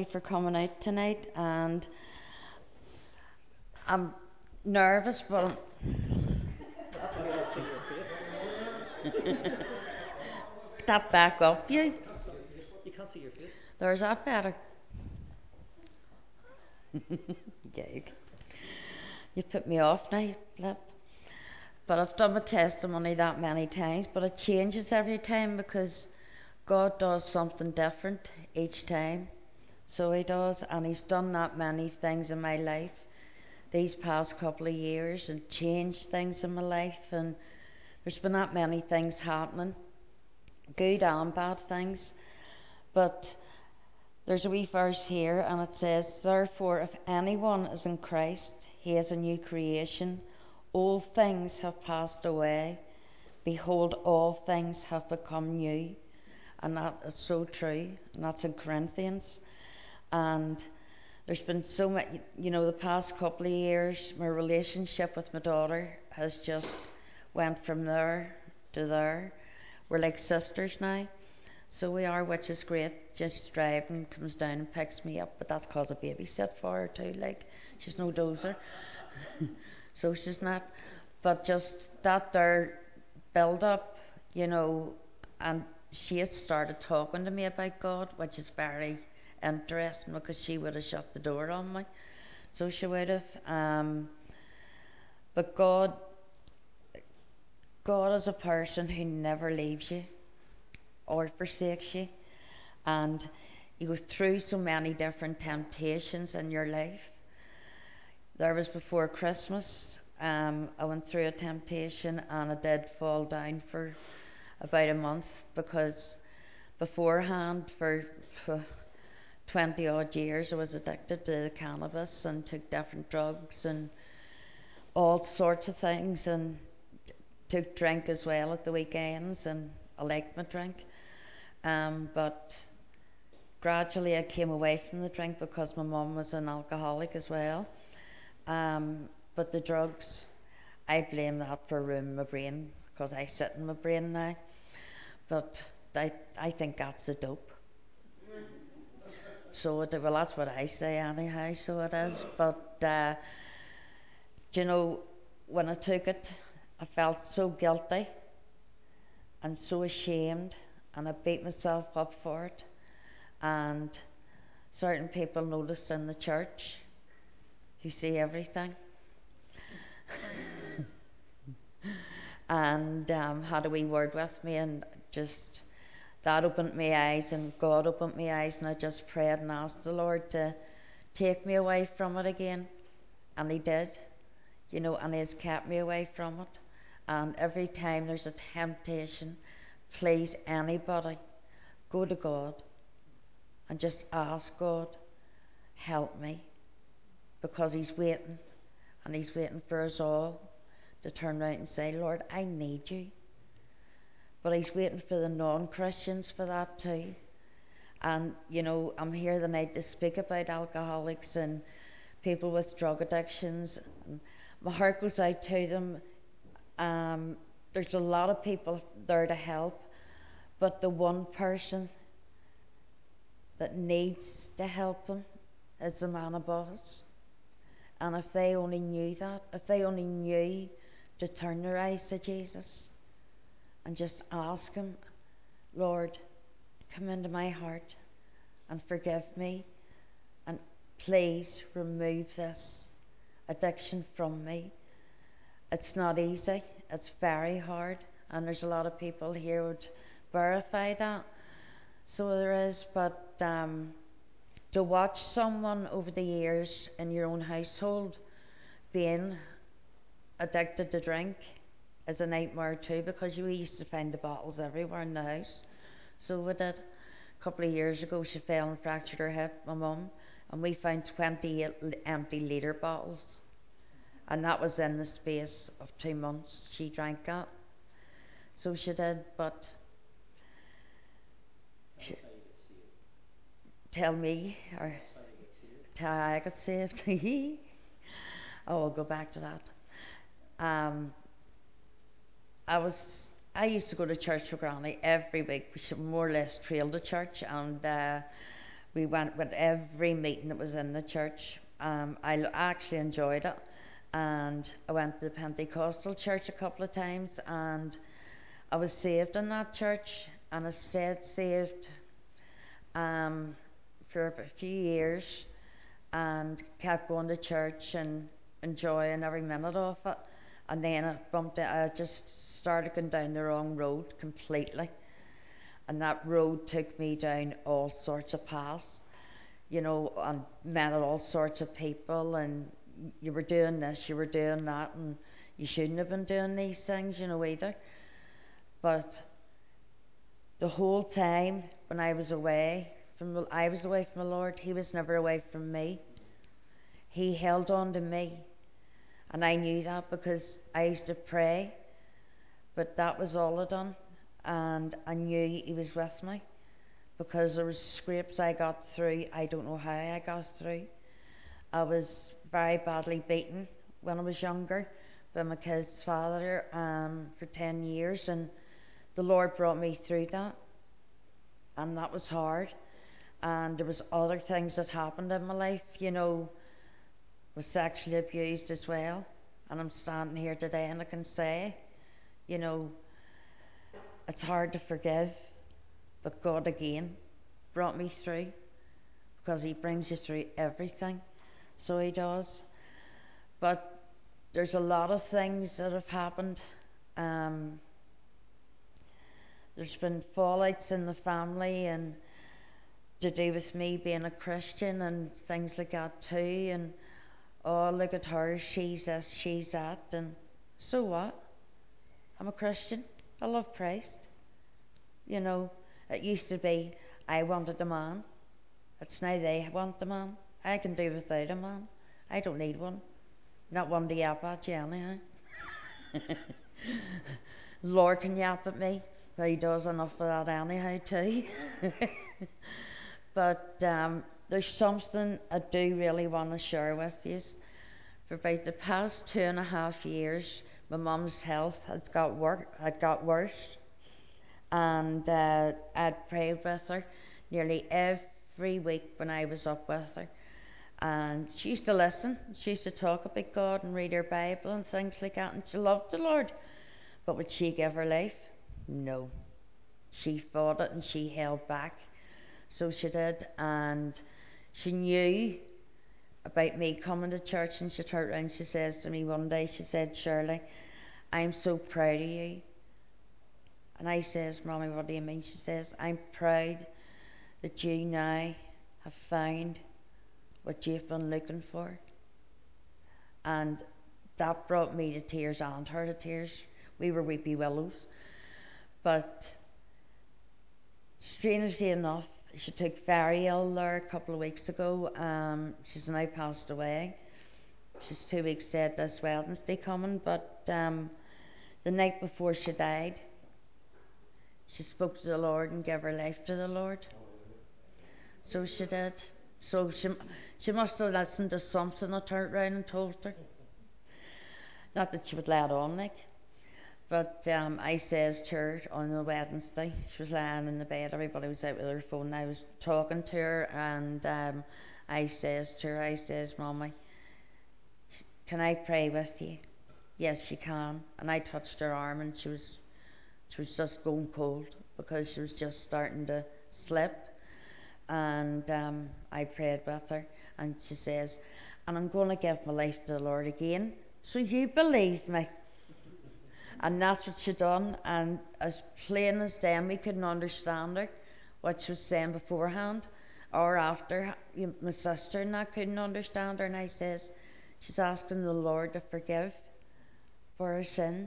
Ashley for coming out tonight, and I'm nervous, but that back up, you. You can't see your face. There's that better. Gag. You put me off now, Flip. But I've done my testimony that many times, but it changes every time because God does something different each time. So He does, and He's done that many things in my life these past couple of years and changed things in my life, and there's been that many things happening, good and bad things. But there's a wee verse here, and it says, "Therefore, if anyone is in Christ, he is a new creation. Old things have passed away. Behold, all things have become new." And that is so true, and that's in Corinthians. And there's been so much, the past couple of years, my relationship with my daughter has just went from there to there. We're like sisters now. So we are, which is great. Just driving, comes down and picks me up, but that's because I babysit for her too, she's no dozer. So she's not. But just that there build up, and she had started talking to me about God, which is very interesting because she would have shut the door on me. So she would have. But God is a person who never leaves you or forsakes you, and you go through so many different temptations in your life. There was before Christmas, I went through a temptation, and I did fall down for about a month because beforehand for 20 odd years I was addicted to cannabis and took different drugs and all sorts of things, and took drink as well at the weekends, and I liked my drink. But gradually I came away from the drink because my mum was an alcoholic as well. But the drugs, I blame that for ruining my brain because I sit in my brain now. But I think that's the dope. So well, that's what I say anyhow. So it is. But when I took it, I felt so guilty and so ashamed, and I beat myself up for it. And certain people noticed in the church who see everything and had a wee word with me, and just that opened my eyes, and God opened my eyes, and I just prayed and asked the Lord to take me away from it again, and He did, and He has kept me away from it. And every time there's a temptation, please, anybody, go to God and just ask God, help me, because He's waiting, and He's waiting for us all to turn around and say, Lord, I need you. But He's waiting for the non-Christians for that too. And I'm here tonight to speak about alcoholics and people with drug addictions. My heart goes out to them. There's a lot of people there to help, but the one person that needs to help them is the man above us. And if they only knew that, if they only knew to turn their eyes to Jesus and just ask Him, Lord, come into my heart and forgive me, and please remove this addiction from me. It's not easy, it's very hard, and there's a lot of people here who would verify that. So there is, but to watch someone over the years in your own household being addicted to drink is a nightmare too, because we used to find the bottles everywhere in the house. So we did. A couple of years ago she fell and fractured her hip, my mum, and we found 28 empty litre bottles, and that was in the space of 2 months she drank that. So she did. But tell me, or tell how I got saved. I'll go back to that. I used to go to church with Granny every week. We should more or less trail to church, and We went with every meeting that was in the church. Actually enjoyed it, and I went to the Pentecostal church a couple of times, and I was saved in that church, and I stayed saved for a few years, and kept going to church and enjoying every minute of it. And then I just started going down the wrong road completely, and that road took me down all sorts of paths, and met all sorts of people, and you were doing this, you were doing that, and you shouldn't have been doing these things, either. But the whole time when I was away from the Lord, He was never away from me. He held on to me, and I knew that because I used to pray, but that was all I done, and I knew He was with me, because there was scrapes I got through. I don't know how I got through. I was very badly beaten when I was younger by my kid's father for 10 years, and the Lord brought me through that, and that was hard. And there was other things that happened in my life, was sexually abused as well. And I'm standing here today and I can say, it's hard to forgive, but God again brought me through, because He brings you through everything. So He does. But there's a lot of things that have happened. There's been fallouts in the family, and to do with me being a Christian and things like that too. And oh, look at her, she's this, she's that. And so what? I'm a Christian. I love Christ. It used to be I wanted a man. It's now they want the man. I can do without a man. I don't need one. Not one to yap at you anyhow. The Lord can yap at me, but He does enough of that anyhow too. But there's something I do really want to share with you. For about the past 2.5 years, my mum's health had got worse, and I'd prayed with her nearly every week when I was up with her. And she used to listen. She used to talk about God and read her Bible and things like that, and she loved the Lord. But would she give her life? No. She fought it and she held back. So she did, and she knew about me coming to church, and she turned around and she says to me one day, she said, "Shirley, I'm so proud of you." And I says, "Mommy, what do you mean?" She says, "I'm proud that you now have found what you've been looking for." And that brought me to tears and her to tears. We were weepy willows. But strangely enough, she took very ill there a couple of weeks ago. She's now passed away. She's 2 weeks dead this Wednesday coming. But the night before she died, she spoke to the Lord and gave her life to the Lord. So she did. So she must have listened to something I turned round and told her. Not that she would let on, like. But I says to her on the Wednesday, she was lying in the bed, everybody was out with their phone, I was talking to her, and I says to her, I says, "Mommy, can I pray with you?" "Yes, you can." And I touched her arm, and she was just going cold, because she was just starting to slip. And I prayed with her, and she says, "And I'm going to give my life to the Lord again, so you believe me." And that's what she done, and as plain as them, we couldn't understand her, what she was saying beforehand or after. My sister and I couldn't understand her, and I says, she's asking the Lord to forgive for her sins,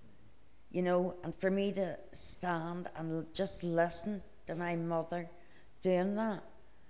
and for me to stand and just listen to my mother doing that,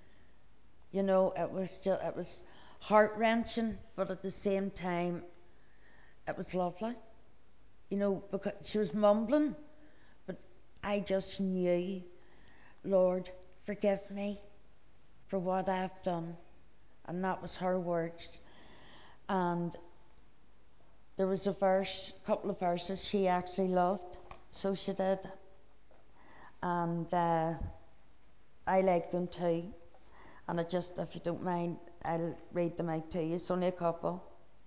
it was heart-wrenching, but at the same time, it was lovely. Because she was mumbling, but I just knew, "Lord, forgive me for what I've done." And that was her words. And there was a couple of verses she actually loved, so she did. And I like them too. And if you don't mind, I'll read them out to you. It's only a couple.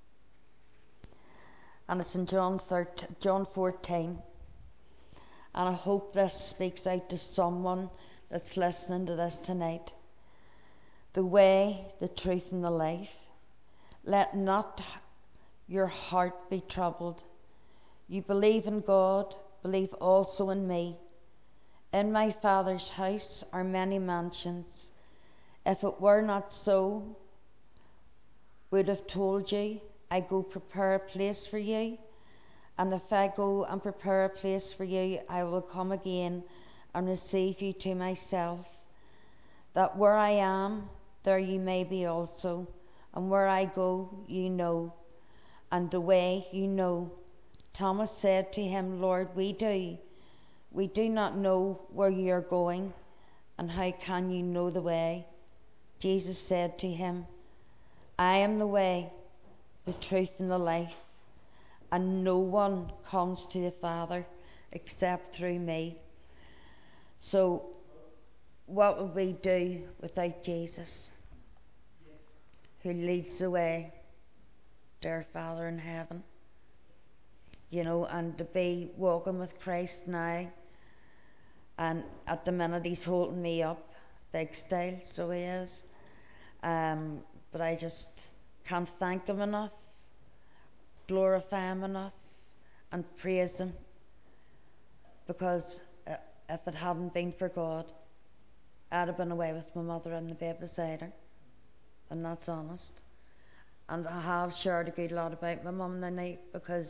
And it's in John 14. And I hope this speaks out to someone that's listening to this tonight. The way, the truth, and the life. Let not your heart be troubled. You believe in God, believe also in me. In my Father's house are many mansions. If it were not so, would have told you, I go prepare a place for you. And if I go and prepare a place for you, I will come again and receive you to myself, that where I am, there you may be also, and where I go, you know, and the way you know. Thomas said to him, Lord, we do not know where you are going, and how can you know the way? Jesus said to him, I am the way, the truth, and the life, and no one comes to the Father except through me. So, what would we do without Jesus, who leads the way to our Father in heaven? And to be walking with Christ now, and at the minute he's holding me up, big style, so he is. But I just can't thank him enough, glorify him enough, and praise him, because if it hadn't been for God, I'd have been away with my mother and the babe beside her, and that's honest. And I have shared a good lot about my mum tonight, because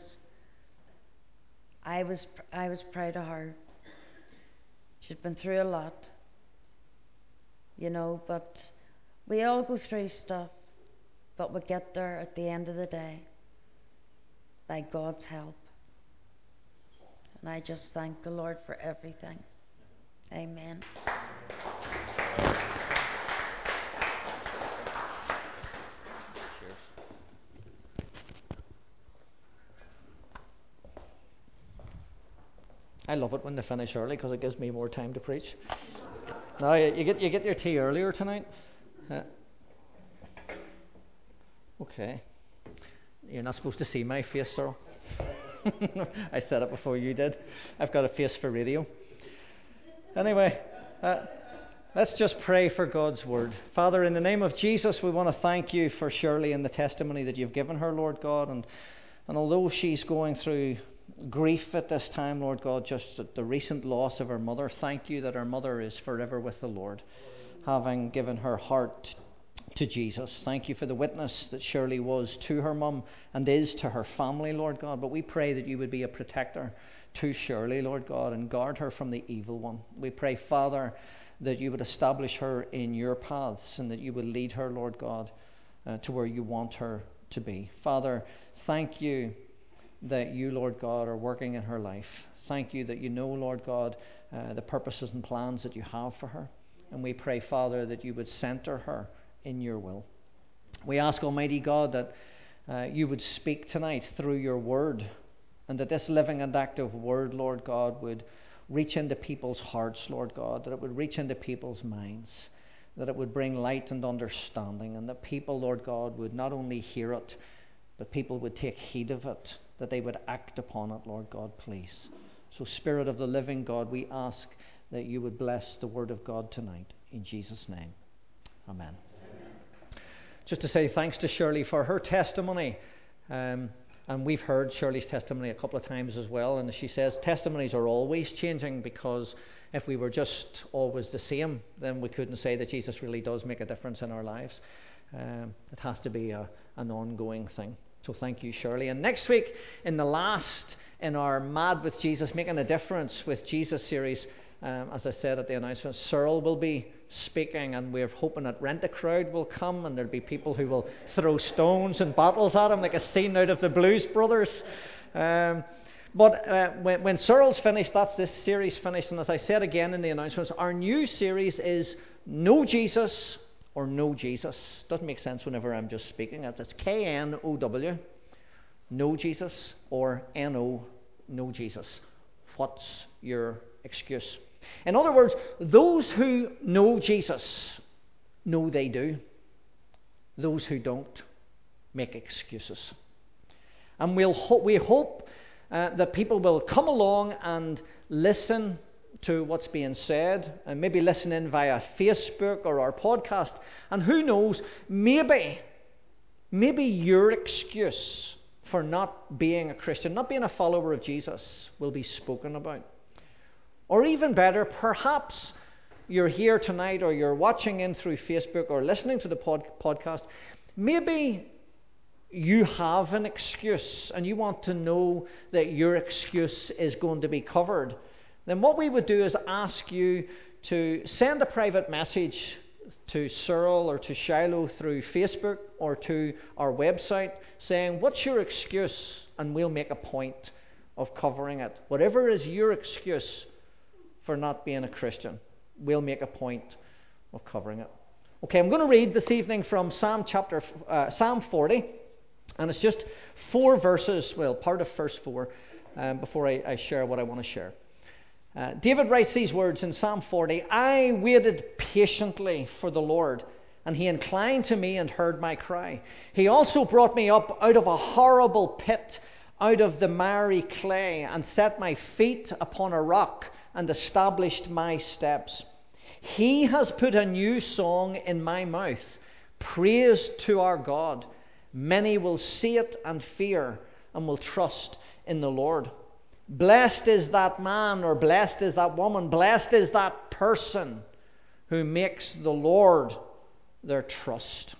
I was proud of her. She'd been through a lot, but we all go through stuff, but we get there at the end of the day by God's help. And I just thank the Lord for everything. Amen. I love it when they finish early because it gives me more time to preach. Now you get your tea earlier tonight. Okay. You're not supposed to see my face, Cyril. I said it before you did. I've got a face for radio. Anyway, let's just pray for God's word. Father, in the name of Jesus, we want to thank you for Shirley and the testimony that you've given her, Lord God. And although she's going through grief at this time, Lord God, just at the recent loss of her mother, thank you that her mother is forever with the Lord, having given her heart to Jesus. Thank you for the witness that Shirley was to her mum and is to her family, Lord God. But we pray that you would be a protector to Shirley, Lord God, and guard her from the evil one. We pray, Father, that you would establish her in your paths and that you would lead her, Lord God, to where you want her to be. Father, thank you that you, Lord God, are working in her life. Thank you that you know, Lord God, the purposes and plans that you have for her. And we pray, Father, that you would center her in your will. We ask, Almighty God, that you would speak tonight through your word, and that this living and active word, Lord God, would reach into people's hearts, Lord God, that it would reach into people's minds, that it would bring light and understanding, and that people, Lord God, would not only hear it, but people would take heed of it, that they would act upon it, Lord God, please. So, Spirit of the living God, we ask that you would bless the word of God tonight. In Jesus' name, amen. Just to say thanks to Shirley for her testimony. And we've heard Shirley's testimony a couple of times as well. And she says testimonies are always changing, because if we were just always the same, then we couldn't say that Jesus really does make a difference in our lives. It has to be an ongoing thing. So thank you, Shirley. And next week, in our Mad with Jesus, Making a Difference with Jesus series, as I said at the announcement, Cyril will be speaking, and we're hoping that Rent a Crowd will come, and there'll be people who will throw stones and bottles at him, like a scene out of the Blues Brothers. But when Cyril's finished, that's this series finished. And as I said again in the announcements, our new series is Know Jesus or No Jesus. Doesn't make sense whenever I'm just speaking. It's K-N-O-W, Know Jesus, or N-O, No Jesus. What's your excuse? In other words, those who know Jesus No, they do. Those who don't make excuses. And we hope that people will come along and listen to what's being said, and maybe listen in via Facebook or our podcast. And who knows, maybe your excuse for not being a Christian, not being a follower of Jesus, will be spoken about. Or even better, perhaps you're here tonight, or you're watching in through Facebook or listening to the podcast. Maybe you have an excuse and you want to know that your excuse is going to be covered. Then what we would do is ask you to send a private message to Cyril or to Shiloh through Facebook or to our website saying, what's your excuse? And we'll make a point of covering it. Whatever is your excuse for not being a Christian, we'll make a point of covering it. Okay, I'm going to read this evening from Psalm 40, and it's just 4 verses, well, part of verse 4, before I share what I want to share. David writes these words in Psalm 40, I waited patiently for the Lord, and he inclined to me and heard my cry. He also brought me up out of a horrible pit, out of the miry clay, and set my feet upon a rock, and established my steps. He has put a new song in my mouth, praise to our God. Many will see it and fear, and will trust in the Lord. Blessed is that man, or blessed is that woman, blessed is that person who makes the Lord their trust.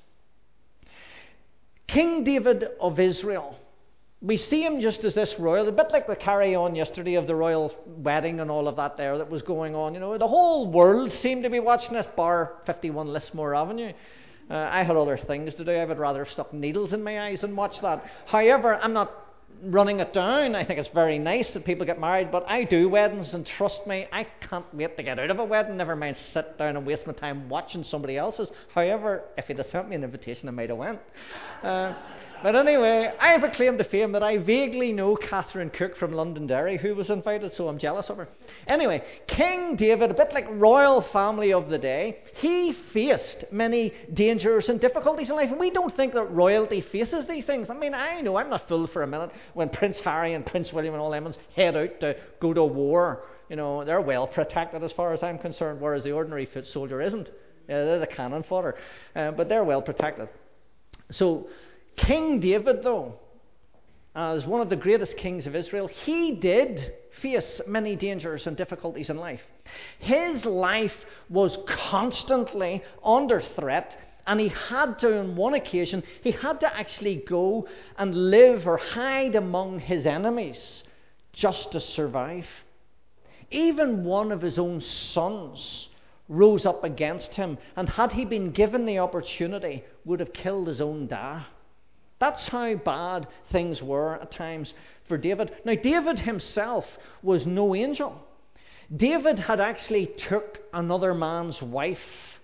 King David of Israel, we see him just as this royal, a bit like the carry-on yesterday of the royal wedding and all of that there that was going on. You know, the whole world seemed to be watching this, bar 51 Lismore Avenue. I had other things to do. I would rather have stuck needles in my eyes and watch that. However, I'm not running it down. I think it's very nice that people get married, but I do weddings, and trust me, I can't wait to get out of a wedding, never mind sit down and waste my time watching somebody else's. However, if he'd have sent me an invitation, I might have went. But anyway, I have a claim to fame that I vaguely know Catherine Cook from Londonderry, who was invited, so I'm jealous of her. Anyway, King David, a bit like royal family of the day, he faced many dangers and difficulties in life, and we don't think that royalty faces these things. I mean, I know I'm not fooled for a minute when Prince Harry and Prince William and all them head out to go to war. You know, they're well protected as far as I'm concerned, whereas the ordinary foot soldier isn't. They're the cannon fodder, but they're well protected. So King David, though, as one of the greatest kings of Israel, he did face many dangers and difficulties in life. His life was constantly under threat, and he had to, on one occasion, he had to actually go and live or hide among his enemies just to survive. Even one of his own sons rose up against him, and had he been given the opportunity, would have killed his own dad. That's how bad things were at times for David. Now, David himself was no angel. David had actually took another man's wife,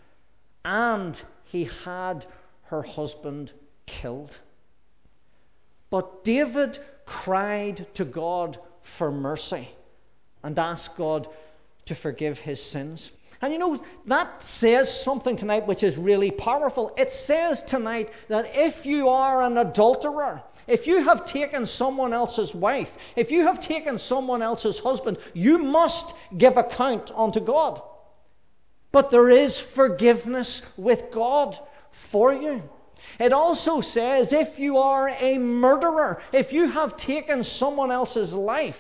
and he had her husband killed. But David cried to God for mercy and asked God to forgive his sins. And you know, that says something tonight which is really powerful. It says tonight that if you are an adulterer, if you have taken someone else's wife, if you have taken someone else's husband, you must give account unto God. But there is forgiveness with God for you. It also says if you are a murderer, if you have taken someone else's life,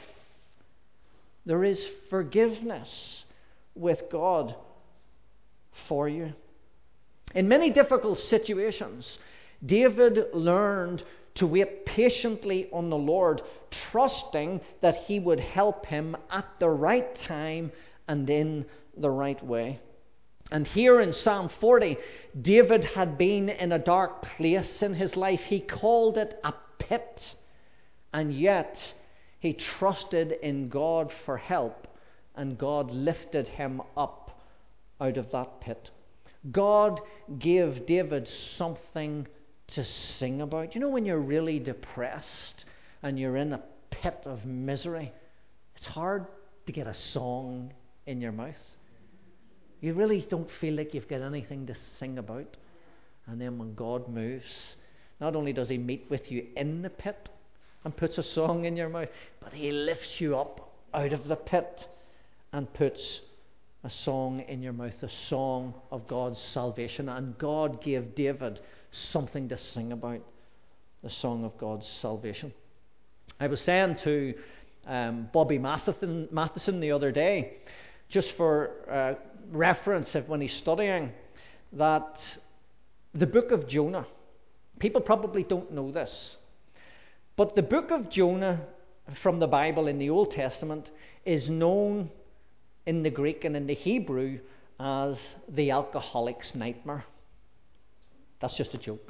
there is forgiveness with God for you. In many difficult situations, David learned to wait patiently on the Lord, trusting that he would help him at the right time and in the right way. And here in Psalm 40, David had been in a dark place in his life. He called it a pit, and yet he trusted in God for help, and God lifted him up out of that pit. God gave David something to sing about. You know, when you're really depressed and you're in a pit of misery, it's hard to get a song in your mouth. You really don't feel like you've got anything to sing about. And then when God moves, not only does he meet with you in the pit and puts a song in your mouth, but he lifts you up out of the pit and puts a song in your mouth, a song of God's salvation. And God gave David something to sing about, the song of God's salvation. I was saying to Bobby Matheson the other day, just for reference when he's studying, that the book of Jonah, people probably don't know this, but the book of Jonah from the Bible in the Old Testament is known in the Greek and in the Hebrew as the alcoholic's nightmare. That's just a joke.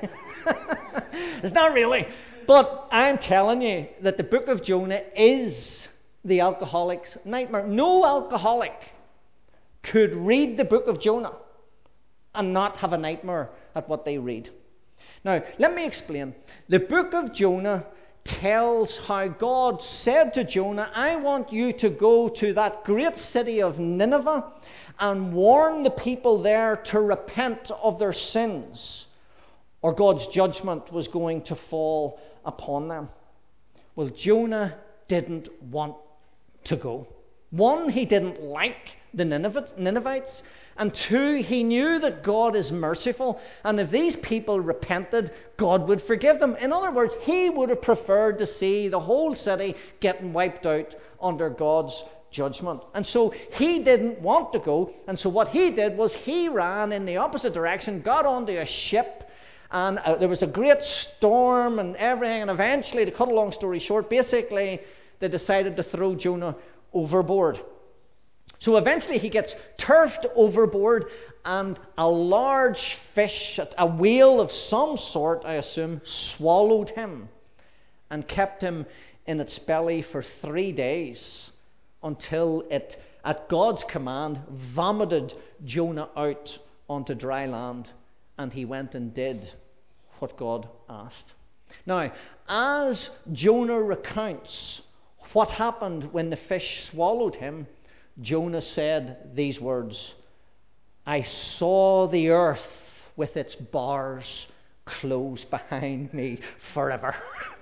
It's not really. But I'm telling you that the book of Jonah is the alcoholic's nightmare. No alcoholic could read the book of Jonah and not have a nightmare at what they read. Now, let me explain. The book of Jonah tells how God said to Jonah, I want you to go to that great city of Nineveh and warn the people there to repent of their sins, or God's judgment was going to fall upon them. Well, Jonah didn't want to go. One, he didn't like the Ninevites. And two, he knew that God is merciful, and if these people repented, God would forgive them. In other words, he would have preferred to see the whole city getting wiped out under God's judgment. And so he didn't want to go, and so what he did was he ran in the opposite direction, got onto a ship, and there was a great storm and everything, and eventually, to cut a long story short, basically they decided to throw Jonah overboard. So eventually he gets turfed overboard, and a large fish, a whale of some sort, I assume, swallowed him and kept him in its belly for 3 days until it, at God's command, vomited Jonah out onto dry land, and he went and did what God asked. Now, as Jonah recounts what happened when the fish swallowed him, Jonah said these words, I saw the earth with its bars close behind me forever.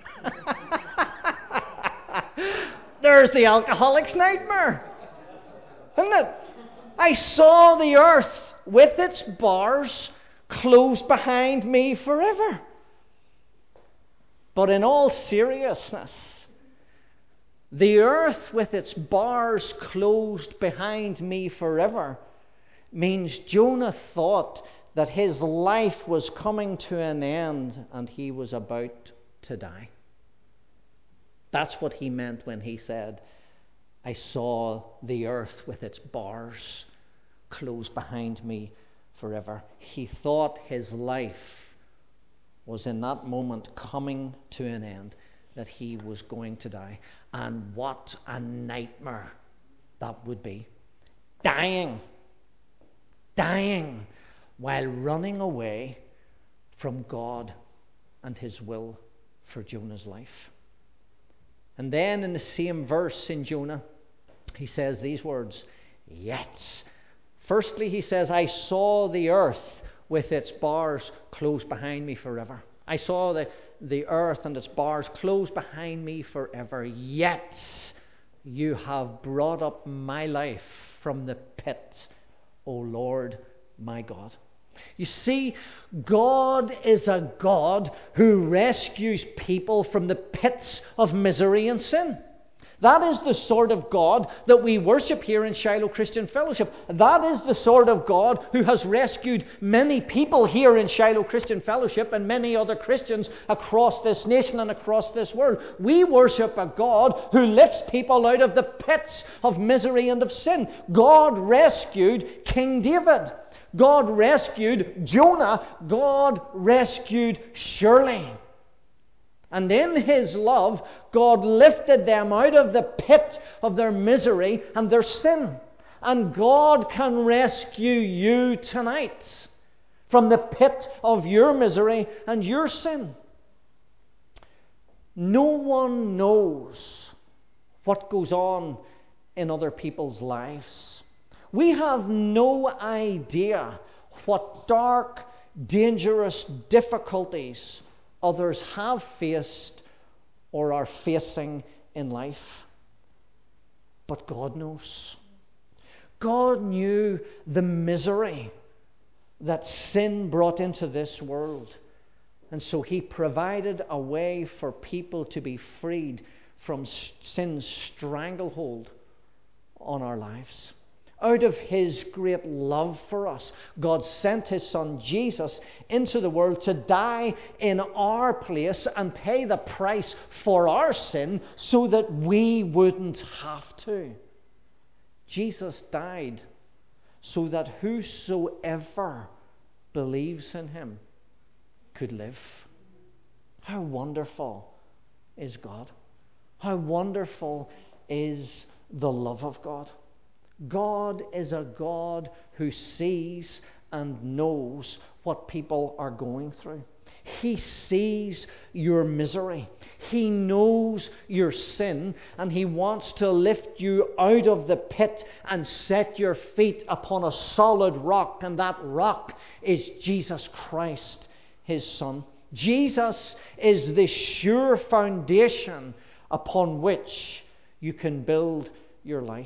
There's the alcoholic's nightmare, isn't it? I saw the earth with its bars closed behind me forever. But in all seriousness, the earth with its bars closed behind me forever means Jonah thought that his life was coming to an end and he was about to die. That's what he meant when he said, I saw the earth with its bars closed behind me forever. He thought his life was in that moment coming to an end, that he was going to die. And what a nightmare that would be. Dying while running away from God and his will for Jonah's life. And then in the same verse in Jonah, he says these words, yet. Firstly, he says, I saw the earth with its bars closed behind me forever. I saw the earth and its bars closed behind me forever. Yet you have brought up my life from the pit, O Lord my God. You see, God is a God who rescues people from the pits of misery and sin. That is the sort of God that we worship here in Shiloh Christian Fellowship. That is the sort of God who has rescued many people here in Shiloh Christian Fellowship and many other Christians across this nation and across this world. We worship a God who lifts people out of the pits of misery and of sin. God rescued King David. God rescued Jonah. God rescued Shirley. And in his love, God lifted them out of the pit of their misery and their sin. And God can rescue you tonight from the pit of your misery and your sin. No one knows what goes on in other people's lives. We have no idea what dark, dangerous difficulties others have faced or are facing in life. But God knows. God knew the misery that sin brought into this world. And so He provided a way for people to be freed from sin's stranglehold on our lives. Out of His great love for us, God sent His Son Jesus into the world to die in our place and pay the price for our sin so that we wouldn't have to. Jesus died so that whosoever believes in Him could live. How wonderful is God! How wonderful is the love of God! God is a God who sees and knows what people are going through. He sees your misery. He knows your sin, and He wants to lift you out of the pit and set your feet upon a solid rock, and that rock is Jesus Christ, His Son. Jesus is the sure foundation upon which you can build your life.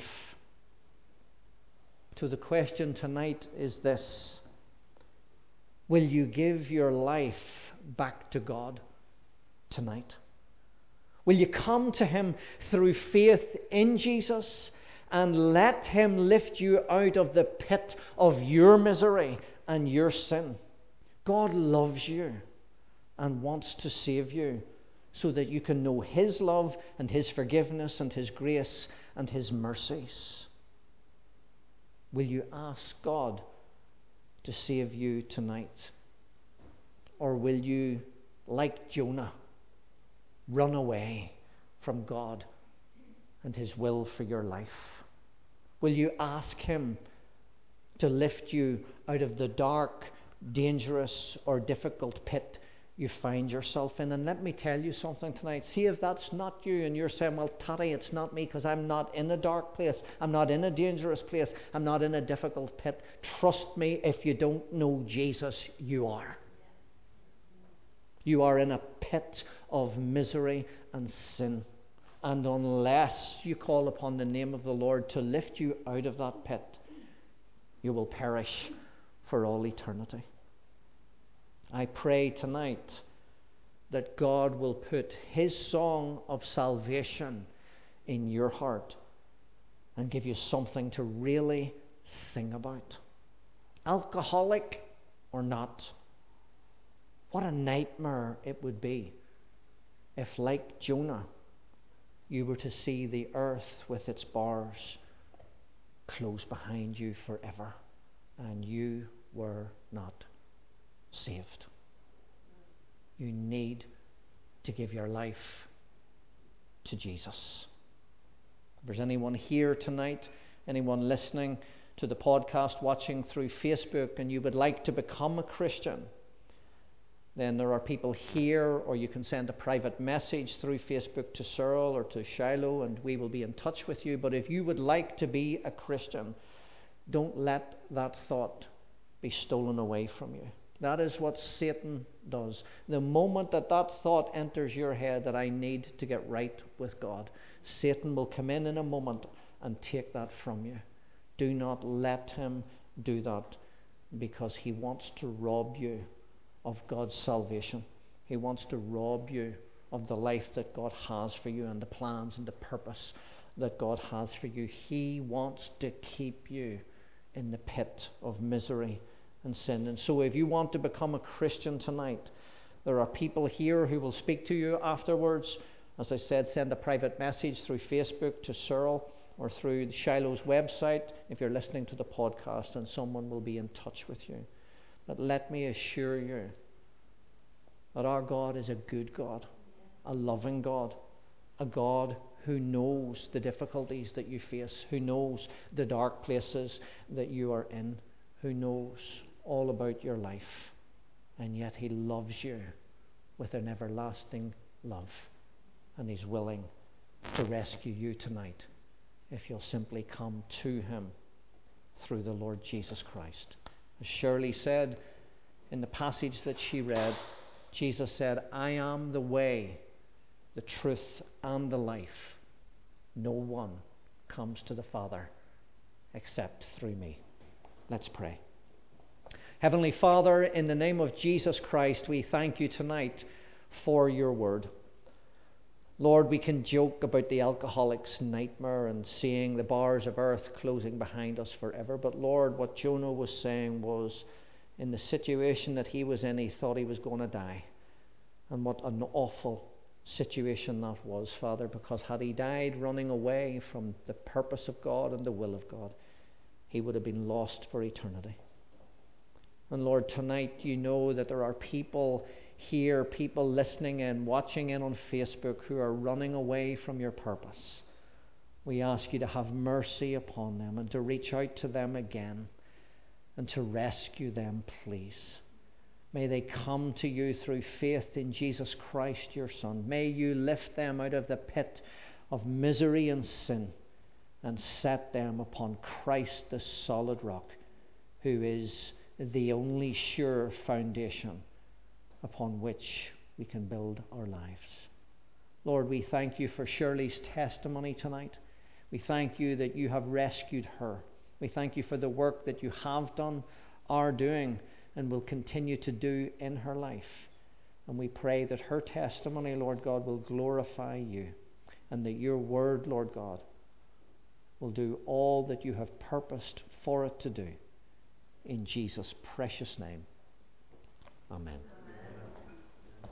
So the question tonight is this: will you give your life back to God tonight? Will you come to Him through faith in Jesus and let Him lift you out of the pit of your misery and your sin? God loves you and wants to save you so that you can know His love and His forgiveness and His grace and His mercies. Will you ask God to save you tonight? Or will you, like Jonah, run away from God and His will for your life? Will you ask Him to lift you out of the dark, dangerous, or difficult pit you find yourself in? And let me tell you something tonight. See if that's not you and you're saying, well, Tatty, it's not me because I'm not in a dark place. I'm not in a dangerous place. I'm not in a difficult pit. Trust me, if you don't know Jesus, you are. You are in a pit of misery and sin. And unless you call upon the name of the Lord to lift you out of that pit, you will perish for all eternity. I pray tonight that God will put His song of salvation in your heart and give you something to really sing about. Alcoholic or not, what a nightmare it would be if, like Jonah, you were to see the earth with its bars close behind you forever and you were not saved. You need to give your life to Jesus. If there's anyone here tonight, anyone listening to the podcast, watching through Facebook, and you would like to become a Christian, then there are people here, or you can send a private message through Facebook to Cyril or to Shiloh, and we will be in touch with you. But if you would like to be a Christian, don't let that thought be stolen away from you. That is what Satan does. The moment that thought enters your head that I need to get right with God, Satan will come in a moment and take that from you. Do not let him do that, because he wants to rob you of God's salvation. He wants to rob you of the life that God has for you and the plans and the purpose that God has for you. He wants to keep you in the pit of misery and sin. And so if you want to become a Christian tonight, there are people here who will speak to you afterwards. As I said, send a private message through Facebook to Cyril or through Shiloh's website if you're listening to the podcast, and someone will be in touch with you. But let me assure you that our God is a good God, a loving God, a God who knows the difficulties that you face, who knows the dark places that you are in, who knows all about your life, and yet He loves you with an everlasting love, and He's willing to rescue you tonight if you'll simply come to Him through the Lord Jesus Christ. As Shirley said in the passage that she read, Jesus said, I am the way, the truth, and the life. No one comes to the Father except through me. Let's pray. Heavenly Father, in the name of Jesus Christ, we thank you tonight for your word. Lord, we can joke about the alcoholic's nightmare and seeing the bars of earth closing behind us forever. But Lord, what Jonah was saying was, in the situation that he was in, he thought he was going to die. And what an awful situation that was, Father, because had he died running away from the purpose of God and the will of God, he would have been lost for eternity. And Lord, tonight you know that there are people here, people listening in, watching in on Facebook, who are running away from your purpose. We ask you to have mercy upon them and to reach out to them again and to rescue them, please. May they come to you through faith in Jesus Christ, your Son. May you lift them out of the pit of misery and sin and set them upon Christ, the solid rock, who is the only sure foundation upon which we can build our lives. Lord, we thank you for Shirley's testimony tonight. We thank you that you have rescued her. We thank you for the work that you have done, are doing, and will continue to do in her life. And we pray that her testimony, Lord God, will glorify you, and that your word, Lord God, will do all that you have purposed for it to do. In Jesus' precious name. Amen.